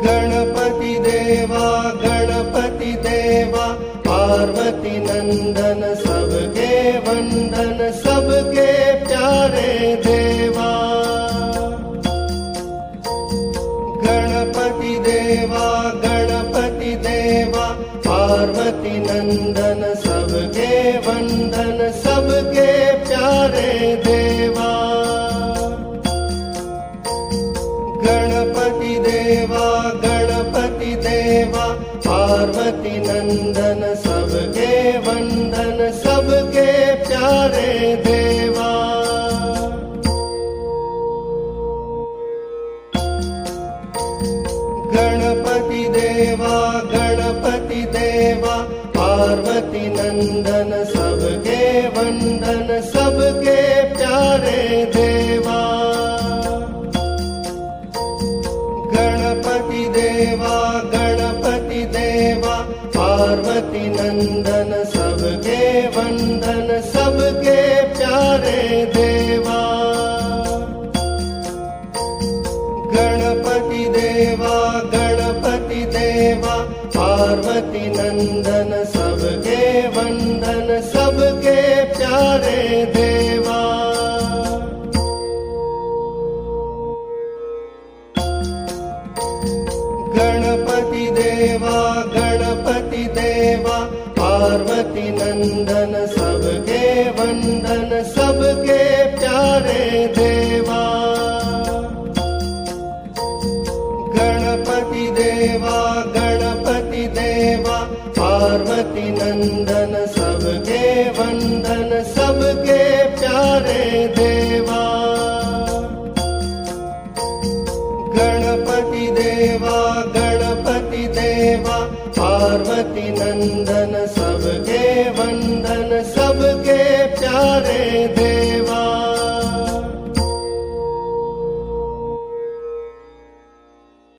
गणपति देवा पार्वती नंदन सबके वंदन सबके प्यारे देवा। गणपति देवा पार्वती नंदन सबके वंदन सबके प्यारे देवा। गणपति देवा पार्वती नंदन सबके वंदन सबके प्यारे देवा। गणपति देवा पार्वती नंदन सबके वंदन सबके प्यारे देवा। गणपति देवा पार्वती नंदन सबके वंदन सबके प्यारे देवा। गणपति देवा पार्वती नंदन सबके वंदन सबके प्यारे देवा। गणपति देवा पार्वती नंदन सबके वंदन सबके प्यारे देवा। गणपति देवा पार्वती नंदन सबके वंदन सबके प्यारे देवा। गणपति देवा पार्वती नंदन सबके वंदन सब